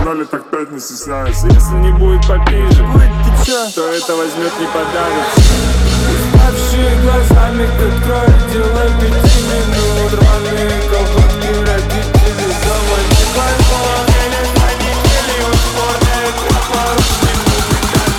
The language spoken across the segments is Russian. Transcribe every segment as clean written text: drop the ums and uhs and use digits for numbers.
сказали, так пять не стесняйся. Если не будет попиже, то это возьмет не подавится. Уставшие глазами откроют дело 5 минут. Рваные колготки, родители заводи клайфон. Еле родители условия, ты пару минут и как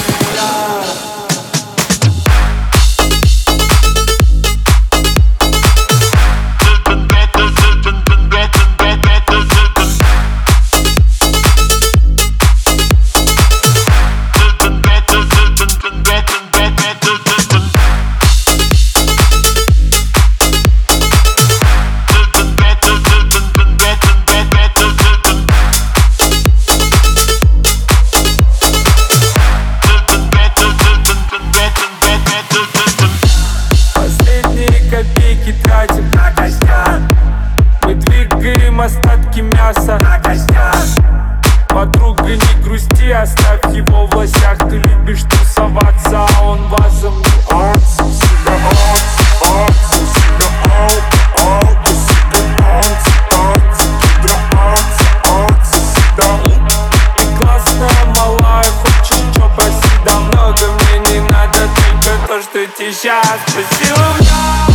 копейки тратим на костяк. Мы двигаем остатки мяса на костяк. Подруга, не грусти, оставь его в лосях. Ты любишь тусоваться, а он вазом не Ты классная, малая, хочешь чё, проси, да много мне не надо, только то, что ты сейчас спросила меня.